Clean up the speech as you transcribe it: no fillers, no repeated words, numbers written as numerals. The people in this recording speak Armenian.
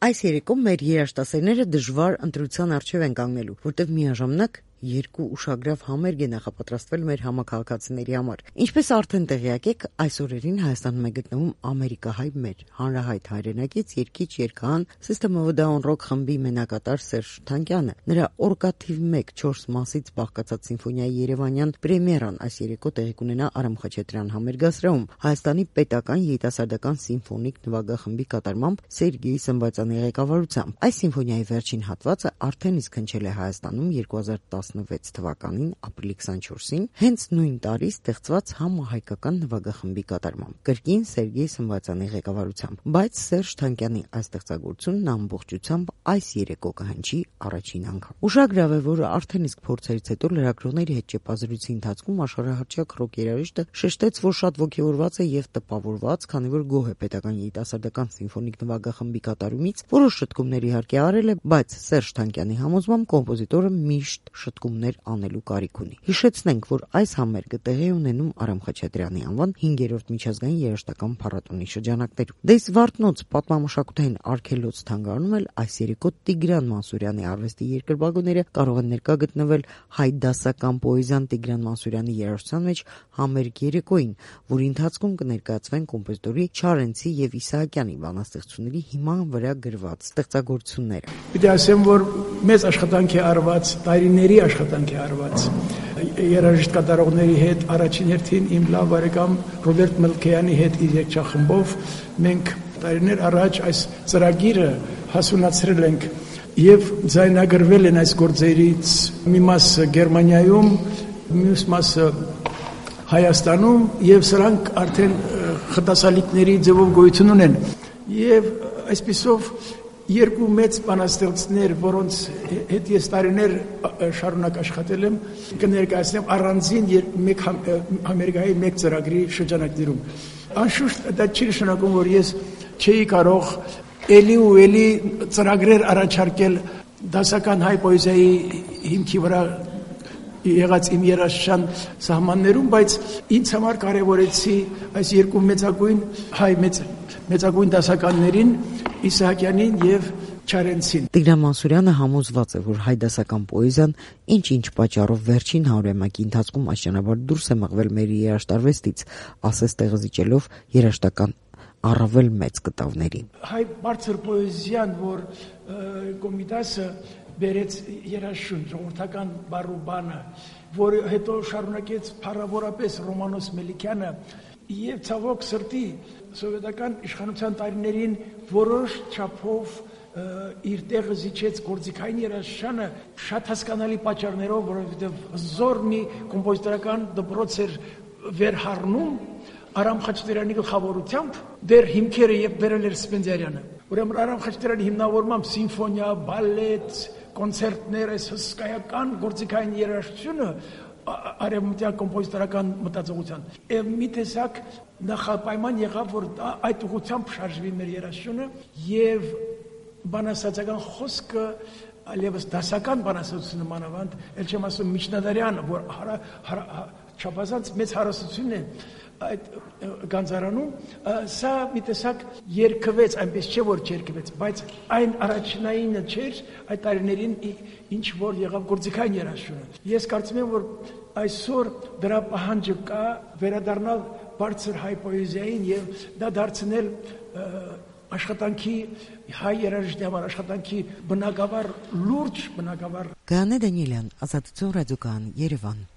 Այս երեկոմ մեր երաժշտասերները դժվար ընտրության առջև են կանգնելու, որտեղ միաժամանակ երկու ուշագրավ համերգ է նախապատրաստվել մեր համաքաղաքացիների համար։ Ինչպես արդեն տեղյակ եք, այս օրերին Հայաստանում է գտնվում ամերիկահայ մեր հանրահայտ հայրենակից երգիչ երգահան System of a Down Rock խմբի մենակատար Սերժ Թանկյանը։ Նրա օրկաթիվ 1 4 մասից բաղկացած սիմֆոնիայի երևանյան պրեմիերան այս երեկո տեղի կունենա Արամ Խաչատրյան համերգասրահում Հայաստանի պետական երիտասարդական սիմֆոնիկ նվագախմբի կատարմամբ Սերգեյ Սմբացյանի ղեկավարությամբ։ Այս սիմֆոնիայի վերջին հատվածը արդեն իսկ հնչել է Հայաստանում 2016 թվականին ապրիլի 24-ին, հենց նույն տարի ստեղծված համահայկական նվագախմբի կատարմամբ, կրկին Սերգեյ Սմբացյանի ղեկավարությամբ, բայց Սերժ Թանկյանի այս ստեղծագործությունն ամբողջությամբ այս երեկո կհնչի առաջին անգամ։ Ուշագրավ է, որ արդեն իսկ փորձերից հետո լրագրողների հետ ճեպազրույցի ընթացքում աշխարհահռչակ ռոք երաժիշտը շեշտեց, որ շատ ոգևորված է եւ տպավորված, քանի որ գոհ է պետական երիտասարդական սիմֆոնիկ նվագախմբի կատարումից, որոշ շտկումներ իհարկե արել է, բայց Սերժ Թանկյանի համոզմամբ կոմպոզիտորը միշտ շտկումներ անելու կարիք ունի։ Հիշեցնենք, որ այս համերգը տեղի ունենում Արամ Խաչատրյանի անվան 5-րդ միջազգային երաժշտական փառատոնի շրջանակներում։ Դες Վարդնոց պատմամշակութային արգելոց թանգարանում էլ այս երեկո Տիգրան Մանսուրյանի արվեստի երկրպագուները կարող են ներկա գտնվել հայ դասական պոեզիան Տիգրան Մանսուրյանի երաժշտության մեջ համերգ երեկոյին, որի ընթացքում կներկայացվեն կոմպոզիտորի Չարենցի եւ Իսահակյանի բանաստեղծությունների հիման վրա գրված ստեղծագործությունները։ Պիտի ասեմ, որ մեծ աշխատանք է արված, տարիների աշխատանք է արված երաժիշտ կատարողների հետ, առաջին հերթին իմ լավ բարեկամ Ռոբերտ Մելքեյանի հետ իր երգչախմբով մենք տարիներ առաջ այս ծրագիրը հասունացրել ենք եւ ձայնագրվել են այս գործերից մի մասը Գերմանիայում, մյուս մասը Հայաստանում եւ սրանք արդեն խտասալիկների ձևով գոյություն ունեն եւ այսպիսով երկու մեծ բանաստեղծներ, որոնց հետ ես տարիներ շարունակ աշխատել եմ, կներկայացնեմ առանձին մեկ համերգայի մեկ ծրագրի շրջանակներում։ Անշուշտ դա չի նշանակում, որ ես չէի կարող էլի ու էլի ծրագրեր առաջարկել դասական հայ պոեզիայի հիմքի վրա եղած իմ երաժշտության սահմաններում, բայց ինձ համար կարևորեցի այս երկու մեծագույն հայ մեծագույն դասականներին Իսահակյանին եւ Չարենցին։ Տիգրան Մանսուրյանը համոզված է, որ հայ դասական պոեզիան ինչ պատճառով վերջին հարյուրամյակի ընթացքում աշճանաբար դուրս է մղվել մեր երաժշտարվեստից, ասես տեղզիջելով երաժշտական առավել մեծ կտավներին։ Հայ բարձր պոեզիան, որ Կոմիտասը բերեց երաժշուն, ժողովրդական բարուբանը, որ հետո շարունակեց փառավորապես Ռոմանոս Մելիքյանը եւ ցավոք սրտի սովետական իշխանության տարիներին որոշ չափով իր տեղը զիջեց գործիքային երաժշտությանը շատ հասկանալի պատճառներով, որովհետեւ զոր մի կոմպոզիտորական դպրոց էր վերհառնում Արամ Խաչատրյանի գլխավորությամբ դեր հիմքերը եւ բերել էր Սպենդիարյանը։ Ուրեմն Արամ Խաչատրյանի հիմնավորմամբ սիմֆոնիա, բալետ, կոնցերտներ, այս հսկայական գործիքային երաժշտությունը արևմտյան կոմպոզիտորական մտածողության։ Մի տեսակ նախապայման եղավ, որ այդ ուղղությամբ շարժվի մեր երաժշտությունը եւ բանասացական խոսքը այլևս դասական բանասացությունը մանավանդ, ել չեմ ասում միջնադարյան, որ չափազանց մեծ հարստություն է այդ գանձարանում, սա մի տեսակ երկվեց, այնպես չէ որ չերկվեց, բայց այն առաջնայինը չէր այդ տարիներին ինչ որ եղավ գործիքային երաժշտությունը։ Ես կարծում եմ, որ այսօր դրա պահանջը կա վերադառնալ բարձր հայ պոեզիային եւ դա դարձնել աշխատանքի հայ երաժշտի համար աշխատանքի բնակավար լուրջ բնակավար։ Գայանե Դանիելյան, Ազատություն ռադիոկայան, Երևան։